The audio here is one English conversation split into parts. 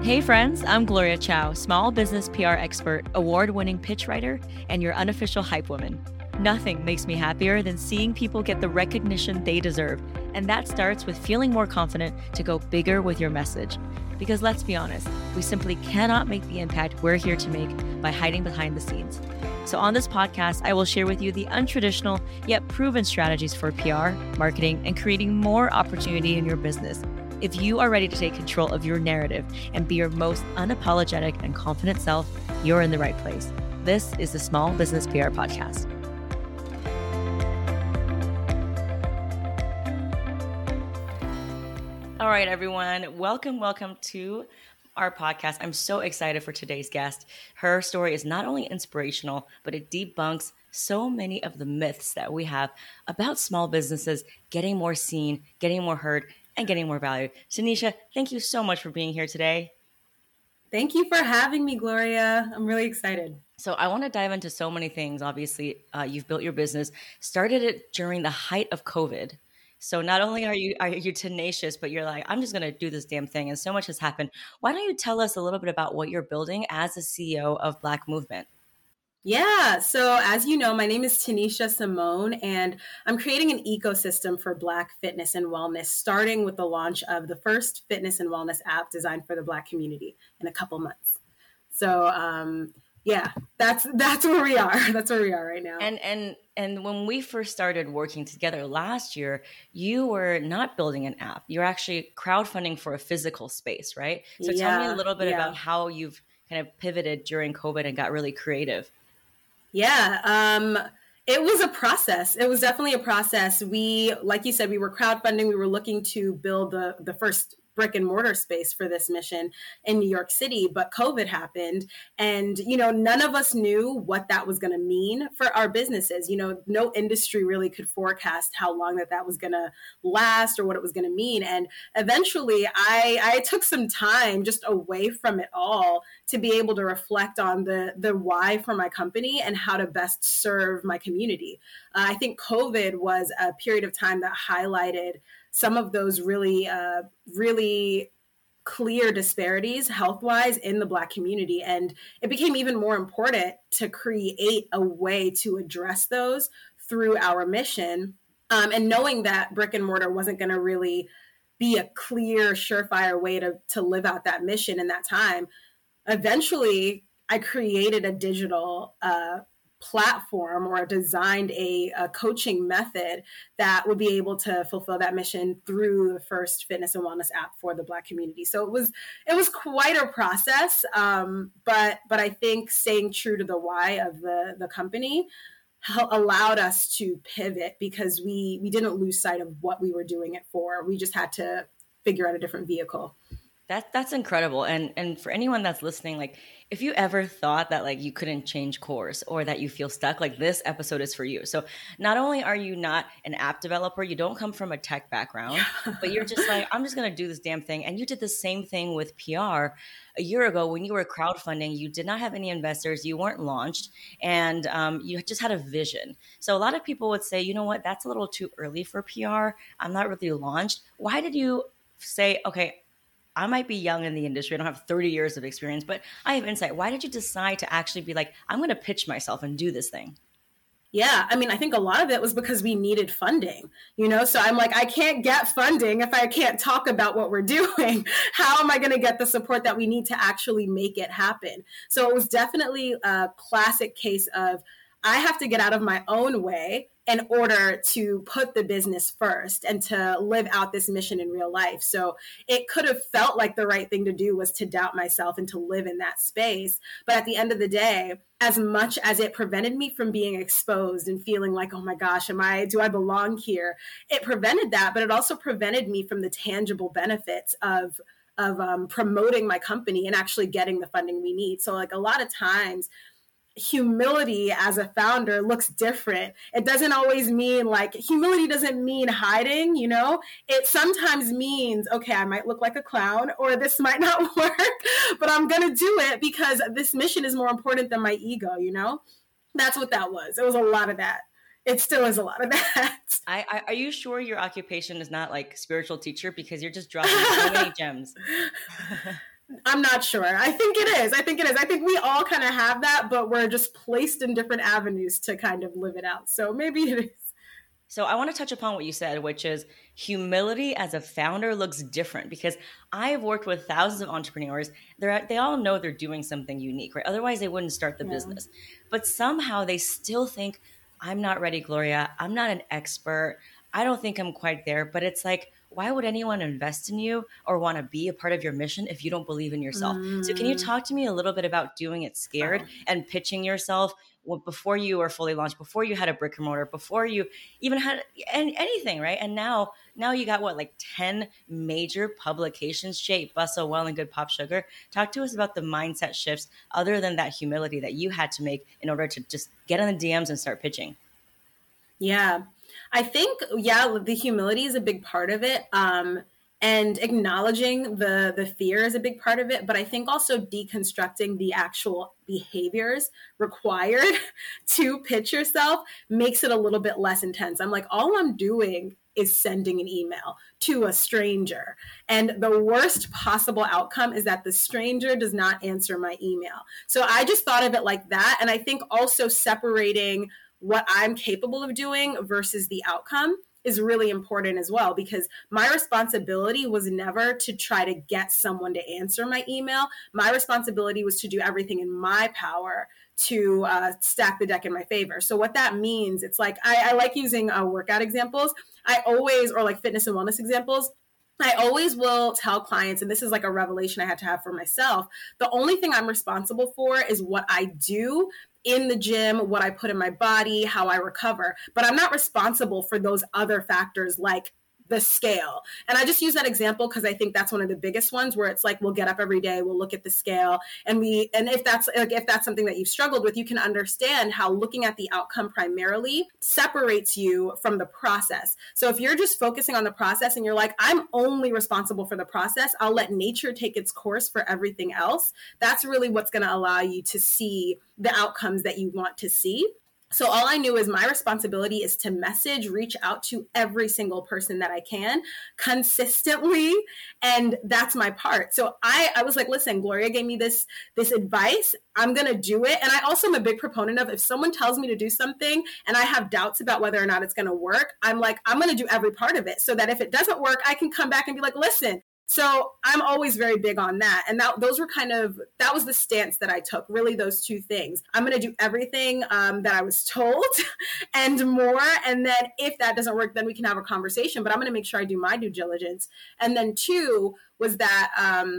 Hey friends, I'm Gloria Chow, small business PR expert, award-winning pitch writer, and your unofficial hype woman. Nothing makes me happier than seeing people get the recognition they deserve, and that starts with feeling more confident to go bigger with your message. Because let's be honest, we simply cannot make the impact we're here to make by hiding behind the scenes. So on this podcast, I will share with you the untraditional yet proven strategies for PR, marketing, and creating more opportunity in your business. If you are ready to take control of your narrative and be your most unapologetic and confident self, you're in the right place. This is the Small Business PR Podcast. All right, everyone. Welcome to our podcast. I'm so excited for today's guest. Her story is not only inspirational, but it debunks so many of the myths that we have about small businesses getting more seen, getting more heard, and getting more value. Tanisha, thank you so much for being here today. Thank you for having me, Gloria. I'm really excited. So I want to dive into so many things. Obviously, you've built your business, started it during the height of COVID. So not only are you tenacious, but you're like, I'm just going to do this damn thing. And so much has happened. Why don't you tell us a little bit about what you're building as the CEO of Black Movement? Yeah. So as you know, my name is Tanisha Simone, and I'm creating an ecosystem for Black fitness and wellness, starting with the launch of the first fitness and wellness app designed for the Black community in a couple months. So yeah, that's where we are. That's where we are right now. And when we first started working together last year, you were not building an app. You're actually crowdfunding for a physical space, right? So tell me a little bit about how you've kind of pivoted during COVID and got really creative. Yeah, it was a process. It was definitely a process. We, like you said, we were crowdfunding. We were looking to build the first brick and mortar space for this mission in New York City, but COVID happened. And, none of us knew what that was going to mean for our businesses. No industry really could forecast how long that was going to last or what it was going to mean. And eventually I took some time just away from it all to be able to reflect on the why for my company and how to best serve my community. I think COVID was a period of time that highlighted some of those really clear disparities health-wise in the Black community. And it became even more important to create a way to address those through our mission. And knowing that brick and mortar wasn't going to really be a clear, surefire way to live out that mission in that time, eventually I created a digital platform or designed a coaching method that would be able to fulfill that mission through the first fitness and wellness app for the Black community. So it was quite a process, but I think staying true to the why of the company allowed us to pivot because we didn't lose sight of what we were doing it for. We just had to figure out a different vehicle. That's incredible. And for anyone that's listening, like if you ever thought that like you couldn't change course or that you feel stuck, like this episode is for you. So not only are you not an app developer, you don't come from a tech background, but you're just like, I'm just going to do this damn thing. And you did the same thing with PR a year ago when you were crowdfunding. You did not have any investors, you weren't launched, and you just had a vision. So a lot of people would say, you know what, that's a little too early for PR. I'm not really launched. Why did you say, okay, I might be young in the industry. I don't have 30 years of experience, but I have insight. Why did you decide to actually be like, I'm going to pitch myself and do this thing? Yeah, I mean, I think a lot of it was because we needed funding, so I'm like, I can't get funding if I can't talk about what we're doing. How am I going to get the support that we need to actually make it happen? So it was definitely a classic case of I have to get out of my own way in order to put the business first and to live out this mission in real life. So it could have felt like the right thing to do was to doubt myself and to live in that space. But at the end of the day, as much as it prevented me from being exposed and feeling like, oh my gosh, do I belong here? It prevented that, but it also prevented me from the tangible benefits of promoting my company and actually getting the funding we need. So like a lot of times, humility as a founder looks different. It doesn't always mean humility doesn't mean hiding, it sometimes means, okay, I might look like a clown or this might not work, but I'm going to do it because this mission is more important than my ego, That's what that was. It was a lot of that. It still is a lot of that. Are you sure your occupation is not like spiritual teacher? Because you're just dropping so many gems. I'm not sure. I think it is. I think we all kind of have that, but we're just placed in different avenues to kind of live it out. So maybe it is. So I want to touch upon what you said, which is humility as a founder looks different because I've worked with thousands of entrepreneurs. They all know they're doing something unique, right? Otherwise, they wouldn't start the business. But somehow they still think, I'm not ready, Gloria. I'm not an expert. I don't think I'm quite there. But it's like, why would anyone invest in you or want to be a part of your mission if you don't believe in yourself? So can you talk to me a little bit about doing it scared and pitching yourself before you were fully launched, before you had a brick and mortar, before you even had anything, right? And now you got what, like 10 major publications, Shape, Bustle, Well and Good, Pop Sugar. Talk to us about the mindset shifts other than that humility that you had to make in order to just get in the DMs and start pitching. Yeah, I think, the humility is a big part of it. And acknowledging the fear is a big part of it. But I think also deconstructing the actual behaviors required to pitch yourself makes it a little bit less intense. I'm like, all I'm doing is sending an email to a stranger. And the worst possible outcome is that the stranger does not answer my email. So I just thought of it like that. And I think also separating what I'm capable of doing versus the outcome is really important as well, because my responsibility was never to try to get someone to answer my email. My responsibility was to do everything in my power to stack the deck in my favor. So what that means, it's like, I like using workout examples. Or like fitness and wellness examples. I always will tell clients, and this is like a revelation I had to have for myself, the only thing I'm responsible for is what I do in the gym, what I put in my body, how I recover. But I'm not responsible for those other factors like the scale. And I just use that example because I think that's one of the biggest ones where it's like, we'll get up every day, we'll look at the scale. And if that's something that you've struggled with, you can understand how looking at the outcome primarily separates you from the process. So if you're just focusing on the process and you're like, I'm only responsible for the process, I'll let nature take its course for everything else. That's really what's going to allow you to see the outcomes that you want to see. So all I knew is my responsibility is to reach out to every single person that I can consistently. And that's my part. So I was like, listen, Gloria gave me this advice. I'm going to do it. And I also am a big proponent of, if someone tells me to do something and I have doubts about whether or not it's going to work, I'm like, I'm going to do every part of it so that if it doesn't work, I can come back and be like, listen. So I'm always very big on that. And that was the stance that I took, really those two things. I'm going to do everything that I was told and more. And then if that doesn't work, then we can have a conversation, but I'm going to make sure I do my due diligence. And then two was that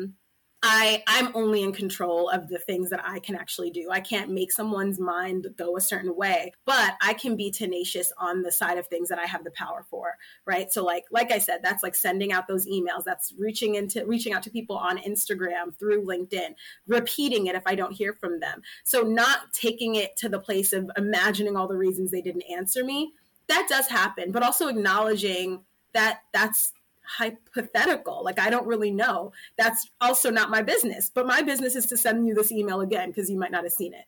I'm only in control of the things that I can actually do. I can't make someone's mind go a certain way, but I can be tenacious on the side of things that I have the power for, right? So like I said, that's like sending out those emails. That's reaching out to people on Instagram, through LinkedIn, repeating it if I don't hear from them. So not taking it to the place of imagining all the reasons they didn't answer me. That does happen, but also acknowledging that that's hypothetical. Like, I don't really know. That's also not my business, but my business is to send you this email again because you might not have seen it,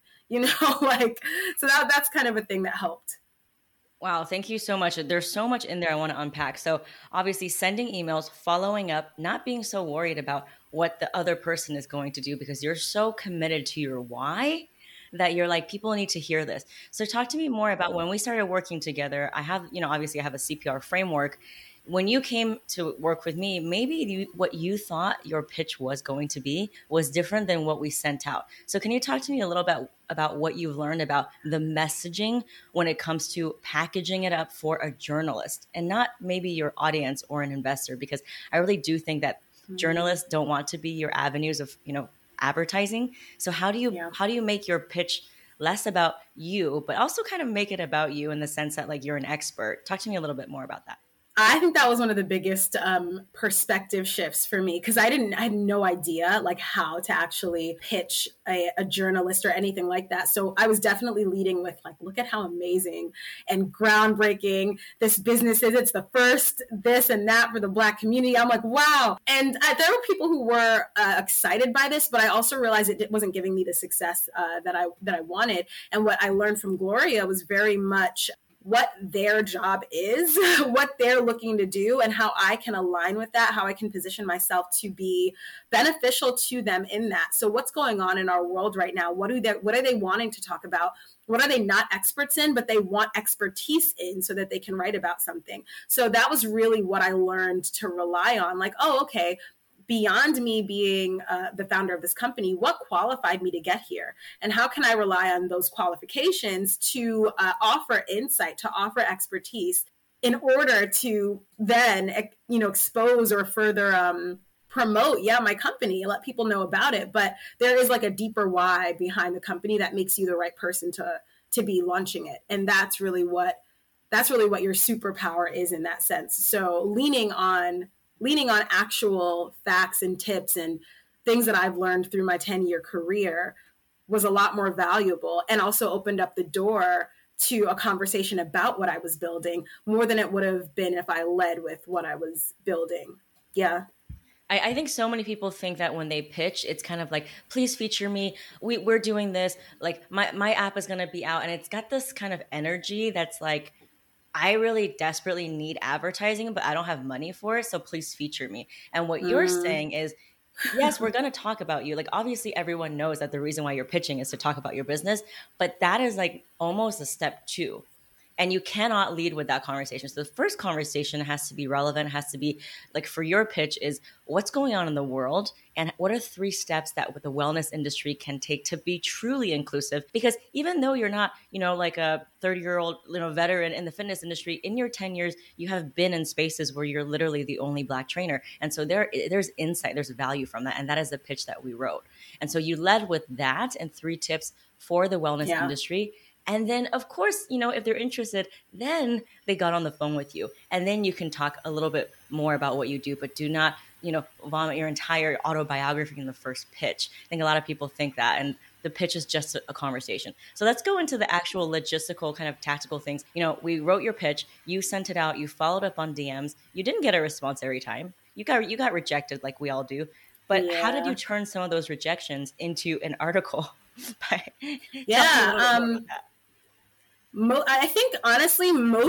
so that's kind of a thing that helped. Wow, thank you so much. There's so much in there I want to unpack. So obviously sending emails, following up, not being so worried about what the other person is going to do because you're so committed to your why that you're like, people need to hear this. So talk to me more about when we started working together. I have, obviously I have a CPR framework. When you came to work with me, maybe what you thought your pitch was going to be was different than what we sent out. So can you talk to me a little bit about what you've learned about the messaging when it comes to packaging it up for a journalist and not maybe your audience or an investor? Because I really do think that journalists don't want to be your avenues of, advertising. So how do you make your pitch less about you, but also kind of make it about you in the sense that like you're an expert? Talk to me a little bit more about that. I think that was one of the biggest perspective shifts for me because I had no idea like how to actually pitch a journalist or anything like that. So I was definitely leading with like, look at how amazing and groundbreaking this business is. It's the first this and that for the Black community. I'm like, wow. And there were people who were excited by this, but I also realized it wasn't giving me the success that I wanted. And what I learned from Gloria was very much what their job is, what they're looking to do, and how I can align with that, how I can position myself to be beneficial to them in that. So what's going on in our world right now? What are they wanting to talk about? What are they not experts in, but they want expertise in so that they can write about something? So that was really what I learned to rely on. Like, oh, okay, beyond me being the founder of this company, what qualified me to get here? And how can I rely on those qualifications to offer insight, to offer expertise in order to then, expose or further promote, my company, let people know about it. But there is like a deeper why behind the company that makes you the right person to be launching it. And that's really what your superpower is in that sense. So leaning on actual facts and tips and things that I've learned through my 10-year career was a lot more valuable, and also opened up the door to a conversation about what I was building more than it would have been if I led with what I was building. Yeah. I think so many people think that when they pitch, it's kind of like, please feature me. We're doing this. Like my app is going to be out. And it's got this kind of energy that's like, I really desperately need advertising, but I don't have money for it. So please feature me. And what you're saying is, yes, we're going to talk about you. Like, obviously everyone knows that the reason why you're pitching is to talk about your business, but that is like almost a step two. And you cannot lead with that conversation. So the first conversation has to be relevant, has to be like, for your pitch is what's going on in the world and what are 3 steps that the wellness industry can take to be truly inclusive? Because even though you're not, like a 30-year-old, veteran in the fitness industry, in your 10 years, you have been in spaces where you're literally the only Black trainer. And so there's insight, there's value from that. And that is the pitch that we wrote. And so you led with that and 3 tips for the wellness industry. And then, of course, if they're interested, then they got on the phone with you. And then you can talk a little bit more about what you do, but do not, vomit your entire autobiography in the first pitch. I think a lot of people think that, and the pitch is just a conversation. So let's go into the actual logistical kind of tactical things. We wrote your pitch, you sent it out, you followed up on DMs. You didn't get a response every time. You got rejected like we all do. But how did you turn some of those rejections into an article? I think honestly,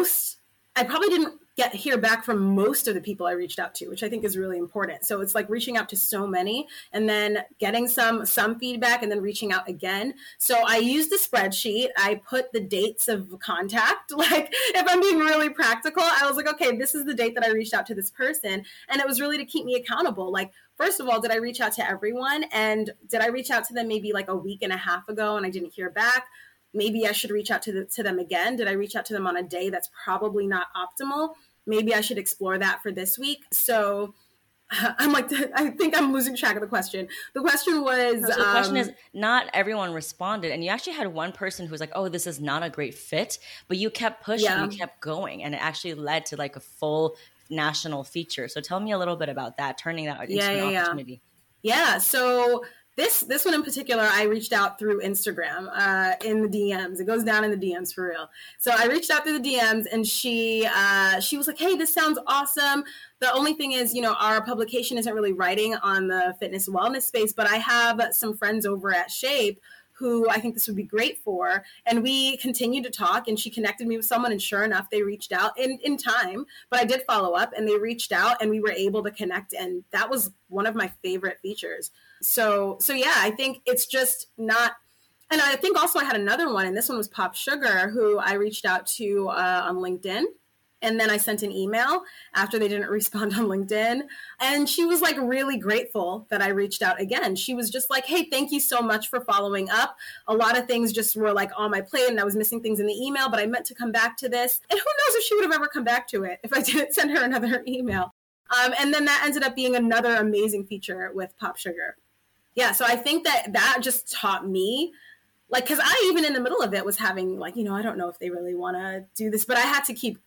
I probably didn't hear back from most of the people I reached out to, which I think is really important. So it's like reaching out to so many and then getting some feedback and then reaching out again. So I used the spreadsheet. I put the dates of contact. Like, if I'm being really practical, I was like, okay, this is the date that I reached out to this person. And it was really to keep me accountable. Like, first of all, did I reach out to everyone? And did I reach out to them maybe like a week and a half ago and I didn't hear back? Maybe I should reach out to them again. Did I reach out to them on a day that's probably not optimal? Maybe I should explore that for this week. So I'm like, I think I'm losing track of the question. The question was... So the question is, not everyone responded. And you actually had one person who was like, oh, this is not a great fit. But you kept pushing, you kept going. And it actually led to like a full national feature. So tell me a little bit about that, turning that into an opportunity. Yeah, so... This one in particular, I reached out through Instagram in the DMs. It goes down in the DMs for real. So I reached out through the DMs, and she was like, "Hey, this sounds awesome. The only thing is, our publication isn't really writing on the fitness wellness space, but I have some friends over at Shape who I think this would be great for." And we continued to talk, and she connected me with someone, and sure enough, they reached out in time. But I did follow up, and they reached out, and we were able to connect, and that was one of my favorite features. So yeah, I think it's just not, and I think also I had another one, and this one was Pop Sugar, who I reached out to on LinkedIn. And then I sent an email after they didn't respond on LinkedIn. And she was like really grateful that I reached out again. She was just like, hey, thank you so much for following up. A lot of things just were like on my plate and I was missing things in the email, but I meant to come back to this. And who knows if she would have ever come back to it if I didn't send her another email. And then that ended up being another amazing feature with Pop Sugar. Yeah, so I think that just taught me, like, because I even in the middle of it was having like, I don't know if they really want to do this, but I had to keep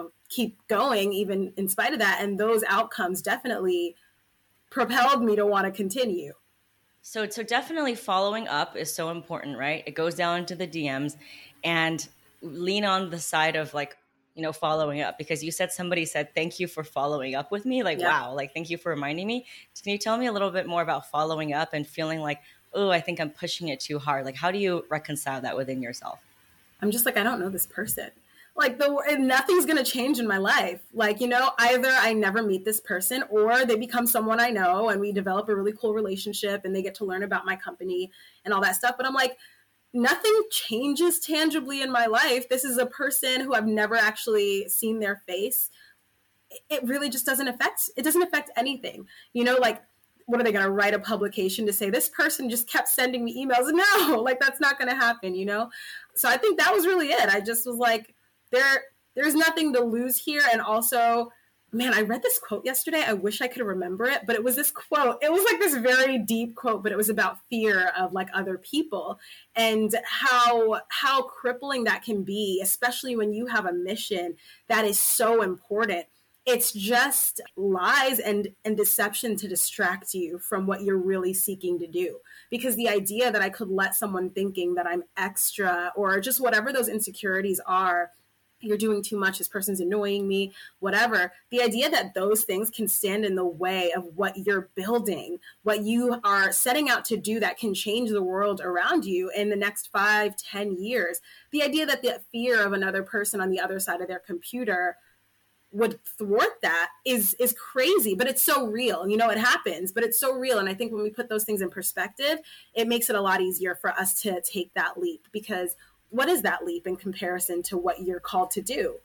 going even in spite of that. And those outcomes definitely propelled me to want to continue. So definitely following up is so important, right? It goes down into the DMs and lean on the side of like, following up, because you said somebody said, thank you for following up with me. Like, wow, like, thank you for reminding me. Can you tell me a little bit more about following up and feeling like, oh, I think I'm pushing it too hard? Like, how do you reconcile that within yourself? I'm just like, I don't know this person. like and nothing's going to change in my life. Like, you know, either I never meet this person or they become someone I know and we develop a really cool relationship and they get to learn about my company and all that stuff. But I'm like, nothing changes tangibly in my life. This is a person who I've never actually seen their face. It really just doesn't affect anything, you know, like, what are they going to write a publication to say this person just kept sending me emails? No, like that's not going to happen, you know? So I think that was really it. I just was like, there's nothing to lose here. And also, man, I read this quote yesterday. I wish I could remember it, but it was this quote. It was like this very deep quote, but it was about fear of like other people and how crippling that can be, especially when you have a mission that is so important. It's just lies and deception to distract you from what you're really seeking to do. Because the idea that I could let someone thinking that I'm extra or just whatever those insecurities are, you're doing too much, this person's annoying me, whatever. The idea that those things can stand in the way of what you're building, what you are setting out to do that can change the world around you in the next 5-10 years. The idea that the fear of another person on the other side of their computer would thwart that is crazy, but it's so real. You know, it happens, but it's so real. And I think when we put those things in perspective, it makes it a lot easier for us to take that leap, because what is that leap in comparison to what you're called to do?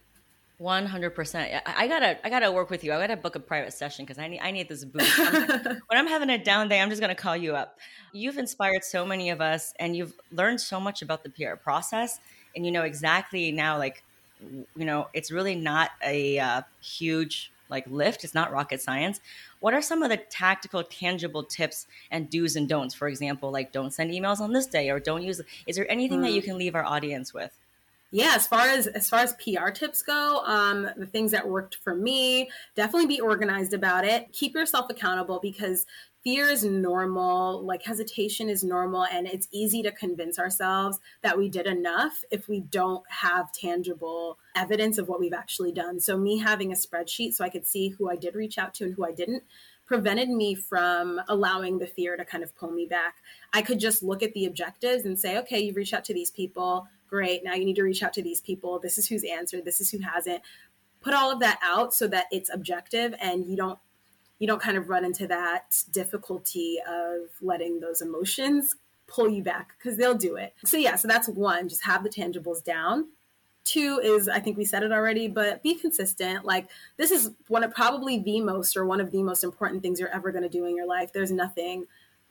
100%. I gotta work with you. I gotta book a private session because I need this boost. When I'm having a down day, I'm just gonna call you up. You've inspired so many of us, and you've learned so much about the PR process, and you know exactly now, like, you know, it's really not a huge like lift. It's not rocket science. What are some of the tactical, tangible tips and do's and don'ts? For example, like don't send emails on this day or don't use. Is there anything that you can leave our audience with? Yeah, as far as PR tips go, the things that worked for me, definitely be organized about it. Keep yourself accountable, because fear is normal, like hesitation is normal, and it's easy to convince ourselves that we did enough if we don't have tangible evidence of what we've actually done. So me having a spreadsheet so I could see who I did reach out to and who I didn't prevented me from allowing the fear to kind of pull me back. I could just look at the objectives and say, okay, you've reached out to these people. Great. Now you need to reach out to these people. This is who's answered. This is who hasn't. Put all of that out so that it's objective and you don't kind of run into that difficulty of letting those emotions pull you back, because they'll do it. So yeah, so that's one, just have the tangibles down. Two is, I think we said it already, but be consistent. Like, this is one of the most important things you're ever going to do in your life. There's nothing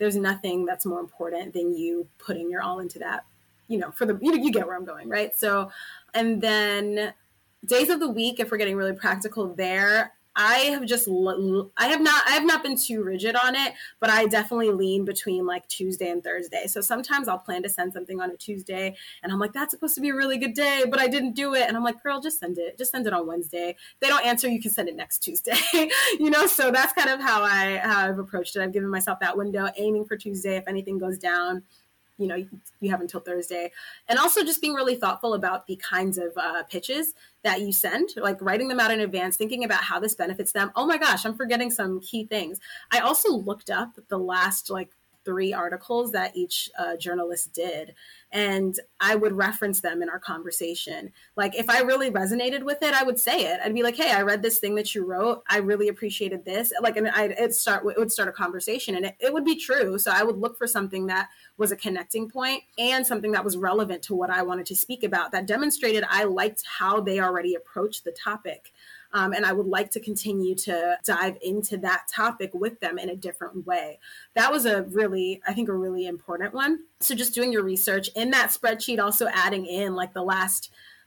that's more important than you putting your all into that, you know, you get where I'm going, right? So, and then days of the week, if we're getting really practical there, I have not been too rigid on it, but I definitely lean between like Tuesday and Thursday. So sometimes I'll plan to send something on a Tuesday and I'm like, that's supposed to be a really good day, but I didn't do it. And I'm like, girl, just send it on Wednesday. If they don't answer, you can send it next Tuesday, you know? So that's kind of how I've approached it. I've given myself that window, aiming for Tuesday. If anything goes down, you know, you have until Thursday. And also just being really thoughtful about the kinds of pitches that you send, like writing them out in advance, thinking about how this benefits them. Oh my gosh, I'm forgetting some key things. I also looked up the last 3 articles that each journalist did, and I would reference them in our conversation. Like, if I really resonated with it, I would say it. I'd be like, hey, I read this thing that you wrote. I really appreciated this. Like, and it would start a conversation, and it would be true. So I would look for something that was a connecting point and something that was relevant to what I wanted to speak about, that demonstrated I liked how they already approached the topic. And I would like to continue to dive into that topic with them in a different way. That was a really important one. So just doing your research in that spreadsheet, also adding in like the last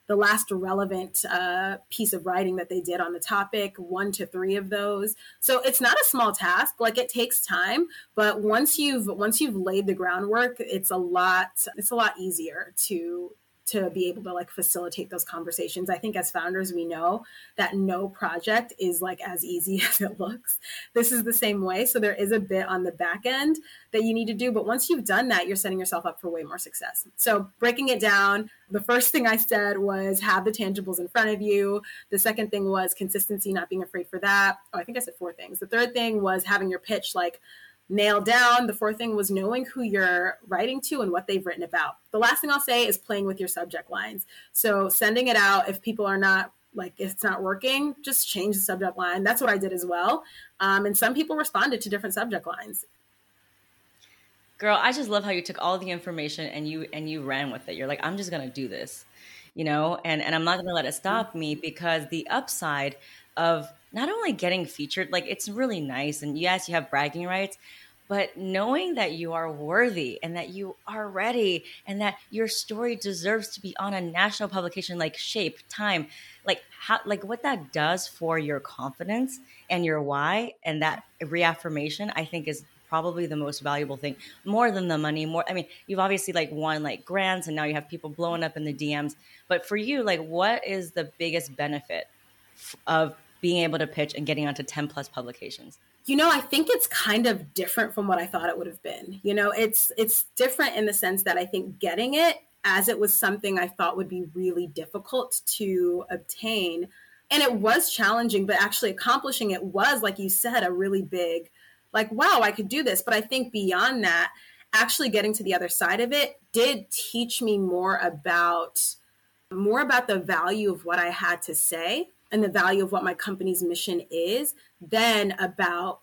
relevant piece of writing that they did on the topic, 1 to 3 of those. So it's not a small task. Like, it takes time, but once you've laid the groundwork, it's a lot easier to be able to like facilitate those conversations. I think as founders, we know that no project is like as easy as it looks. This is the same way. So there is a bit on the back end that you need to do. But once you've done that, you're setting yourself up for way more success. So breaking it down, the first thing I said was have the tangibles in front of you. The second thing was consistency, not being afraid for that. Oh, I think I said 4 things. The third thing was having your pitch like nail down. The fourth thing was knowing who you're writing to and what they've written about. The last thing I'll say is playing with your subject lines. So sending it out, if people are not, like, if it's not working, just change the subject line. That's what I did as well. And some people responded to different subject lines. Girl, I just love how you took all the information and you ran with it. You're like, I'm just gonna do this, and I'm not gonna let it stop me, because the upside of not only getting featured, like, it's really nice, and yes, you have bragging rights, but knowing that you are worthy and that you are ready and that your story deserves to be on a national publication like Shape, Time, like how, like what that does for your confidence and your why, and that reaffirmation, I think, is probably the most valuable thing, more than the money. More, I mean, you've obviously like won like grants and now you have people blowing up in the DMs, but for you, like, what is the biggest benefit of being able to pitch and getting onto 10 plus publications? I think it's kind of different from what I thought it would have been. It's different in the sense that I think getting it, as it was something I thought would be really difficult to obtain, and it was challenging, but actually accomplishing it was, like you said, a really big, like, wow, I could do this. But I think beyond that, actually getting to the other side of it did teach me more about the value of what I had to say and the value of what my company's mission is, than about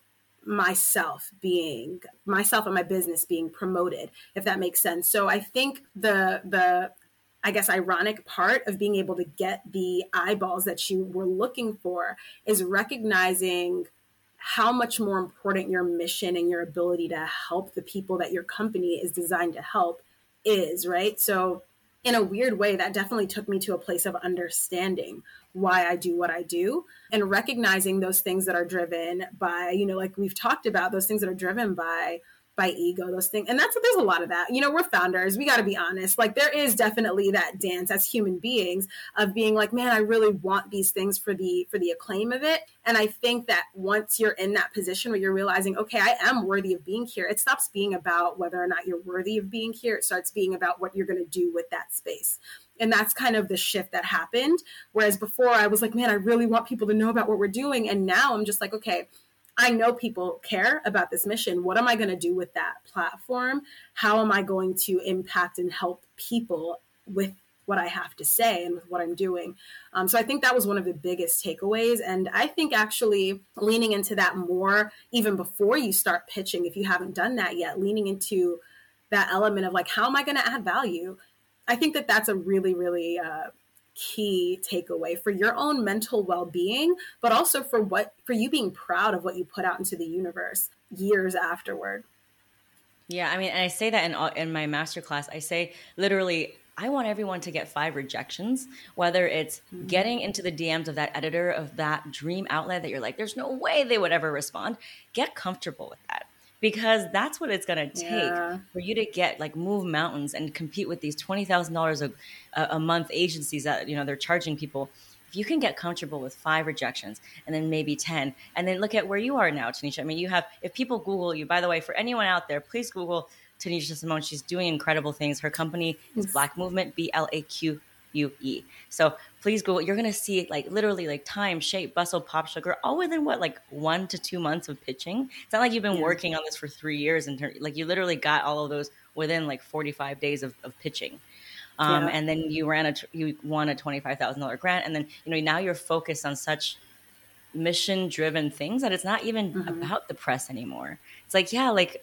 myself and my business being promoted, if that makes sense. So I think the I guess ironic part of being able to get the eyeballs that you were looking for is recognizing how much more important your mission and your ability to help the people that your company is designed to help is, right? So in a weird way, that definitely took me to a place of understanding why I do what I do, and recognizing those things that are driven by, like we've talked about, those things that are driven by ego, those things. And there's a lot of that. We're founders. We got to be honest. Like, there is definitely that dance as human beings of being like, man, I really want these things for the acclaim of it. And I think that once you're in that position where you're realizing, okay, I am worthy of being here, it stops being about whether or not you're worthy of being here. It starts being about what you're going to do with that space. And that's kind of the shift that happened. Whereas before I was like, man, I really want people to know about what we're doing. And now I'm just like, okay, I know people care about this mission. What am I going to do with that platform? How am I going to impact and help people with what I have to say and with what I'm doing? So I think that was one of the biggest takeaways. And I think actually leaning into that more, even before you start pitching, if you haven't done that yet, leaning into that element of like, how am I going to add value? I think that that's a really, really key takeaway for your own mental well-being, but also for you being proud of what you put out into the universe years afterward. Yeah, I mean, and I say that in my masterclass, I say literally, I want everyone to get 5 rejections, whether it's getting into the DMs of that editor of that dream outlet that you're like, there's no way they would ever respond. Get comfortable with that, because that's what it's going to take for you to get, like, move mountains and compete with these $20,000 a month agencies that, they're charging people. If you can get comfortable with 5 rejections and then maybe 10, and then look at where you are now, Tanisha. I mean, if people Google you, by the way, for anyone out there, please Google Tanisha Simone. She's doing incredible things. Her company is Black Movement, BLAQUE. So please Google. You're going to see, like, literally, like, Time, Shape, Bustle, Pop Sugar, all within like 1 to 2 months of pitching. It's not like you've been working on this for 3 years, and like, you literally got all of those within like 45 days of pitching. And then you won a $25,000 grant. And then, now you're focused on such mission driven things that it's not even about the press anymore. It's like,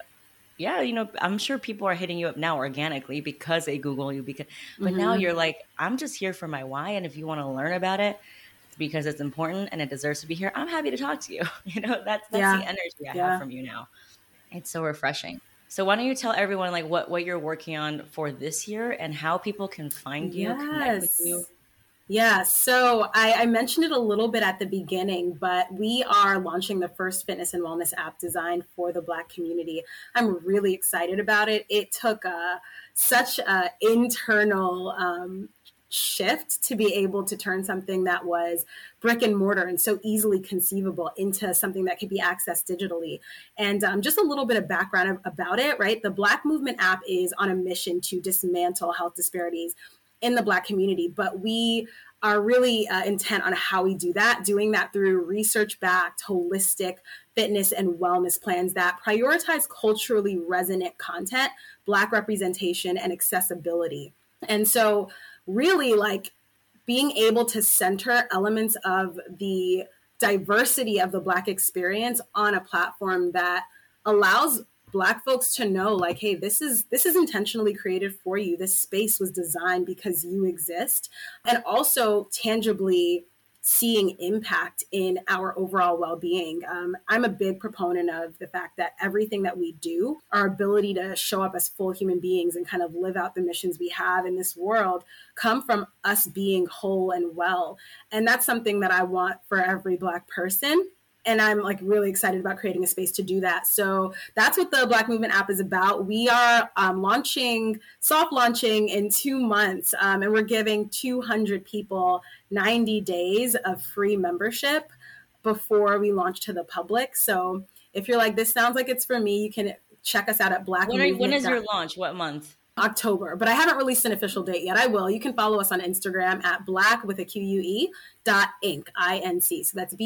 I'm sure people are hitting you up now organically because they Google you, but now you're like, I'm just here for my why. And if you want to learn about it because it's important and it deserves to be here, I'm happy to talk to you. That's the energy I have from you now. It's so refreshing. So why don't you tell everyone, like, what you're working on for this year and how people can find you, connect with you? Yeah, so I mentioned it a little bit at the beginning, but we are launching the first fitness and wellness app designed for the Black community. I'm really excited about it. It took such an internal shift to be able to turn something that was brick and mortar and so easily conceivable into something that could be accessed digitally. And just a little bit of background about it, right? The Black Movement app is on a mission to dismantle health disparities in the Black community, but we are really intent on how we do that, doing that through research-backed, holistic fitness and wellness plans that prioritize culturally resonant content, Black representation, and accessibility. And so really like being able to center elements of the diversity of the Black experience on a platform that allows Black folks to know like, hey, this is intentionally created for you. This space was designed because you exist. And also tangibly seeing impact in our overall well-being. I'm a big proponent of the fact that everything that we do, our ability to show up as full human beings and kind of live out the missions we have in this world, come from us being whole and well. And that's something that I want for every Black person. And I'm like really excited about creating a space to do that. So that's what the Black Movement app is about. We are soft launching in 2 months, and we're giving 200 people 90 days of free membership before we launch to the public. So if you're like, this sounds like it's for me, you can check us out at Black Movement. When is your launch? What month? October, but I haven't released an official date yet. I will. You can follow us on Instagram at black with a QUE .inc, INC. So that's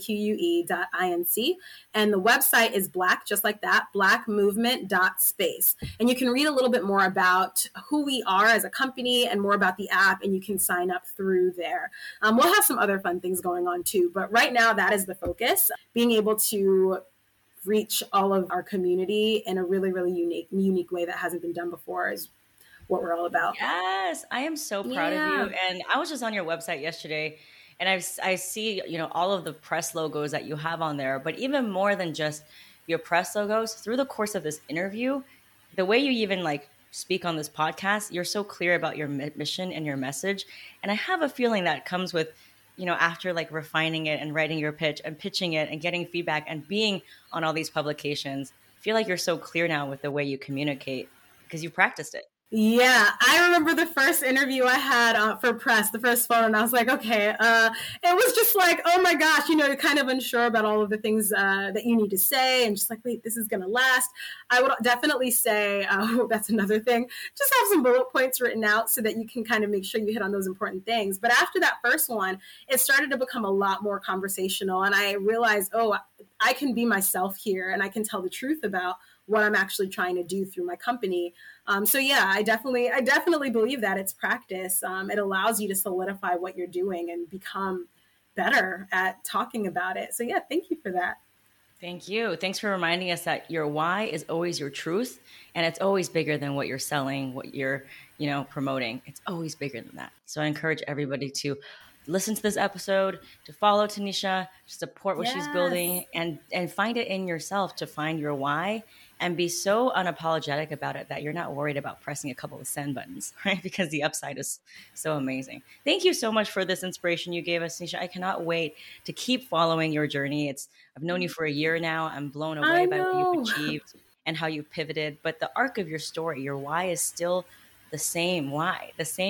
BLAQUE.inc. And the website is Black, just like that, blackmovement.space. And you can read a little bit more about who we are as a company and more about the app, and you can sign up through there. We'll have some other fun things going on too, but right now that is the focus, being able to reach all of our community in a really, really unique way that hasn't been done before is what we're all about. Yes, I am so proud of you. And I was just on your website yesterday, and I see, all of the press logos that you have on there. But even more than just your press logos, through the course of this interview, the way you even like speak on this podcast, you're so clear about your mission and your message. And I have a feeling that comes with after like refining it and writing your pitch and pitching it and getting feedback and being on all these publications, I feel like you're so clear now with the way you communicate because you practiced it. Yeah, I remember the first interview I had for press, the first phone, and I was like, okay, it was just like, oh my gosh, you're kind of unsure about all of the things that you need to say and just like, wait, this is going to last. I would definitely say, that's another thing, just have some bullet points written out so that you can kind of make sure you hit on those important things. But after that first one, it started to become a lot more conversational, and I realized, oh, I can be myself here and I can tell the truth about what I'm actually trying to do through my company. So yeah, I definitely believe that it's practice. It allows you to solidify what you're doing and become better at talking about it. So yeah, thank you for that. Thank you. Thanks for reminding us that your why is always your truth, and it's always bigger than what you're selling, what you're, promoting. It's always bigger than that. So I encourage everybody to listen to this episode, to follow Tanisha, to support what she's building, and find it in yourself to find your why and be so unapologetic about it that you're not worried about pressing a couple of send buttons, right? Because the upside is so amazing. Thank you so much for this inspiration you gave us, Tanisha. I cannot wait to keep following your journey. I've known you for a year now. I'm blown away by what you've achieved and how you pivoted. But the arc of your story, your why is still the same why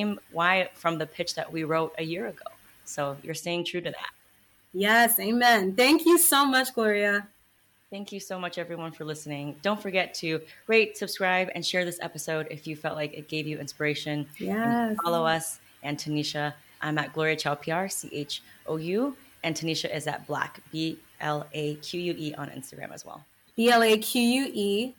from the pitch that we wrote a year ago. So you're staying true to that. Yes, amen. Thank you so much, Gloria. Thank you so much, everyone, for listening. Don't forget to rate, subscribe, and share this episode if you felt like it gave you inspiration. Yes. Follow us and Tanisha. I'm at Gloria Chow PR, CHOU, and Tanisha is at Black, BLAQUE on Instagram as well. BLAQUE.inc.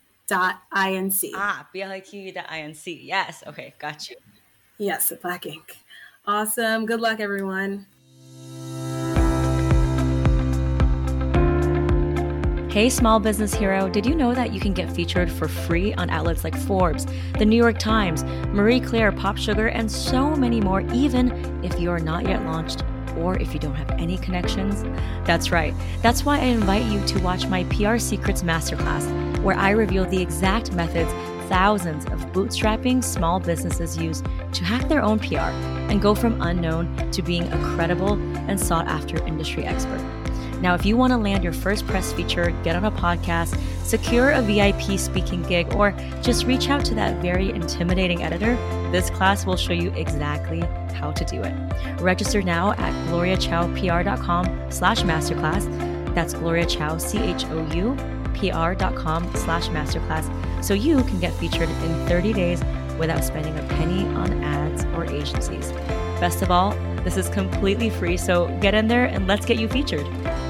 BLAQUE.inc. Yes. Okay. Got you. Yes, at Black Inc. Awesome. Good luck, everyone. Hey, small business hero, did you know that you can get featured for free on outlets like Forbes, The New York Times, Marie Claire, Pop Sugar, and so many more, even if you are not yet launched or if you don't have any connections? That's right. That's why I invite you to watch my PR Secrets Masterclass, where I reveal the exact methods thousands of bootstrapping small businesses use to hack their own PR and go from unknown to being a credible and sought-after industry expert. Now, if you want to land your first press feature, get on a podcast, secure a VIP speaking gig, or just reach out to that very intimidating editor, this class will show you exactly how to do it. Register now at gloriachowpr.com/masterclass. That's gloriachowpr.com/masterclass. So you can get featured in 30 days without spending a penny on ads or agencies. Best of all, This is completely free, so get in there and let's get you featured.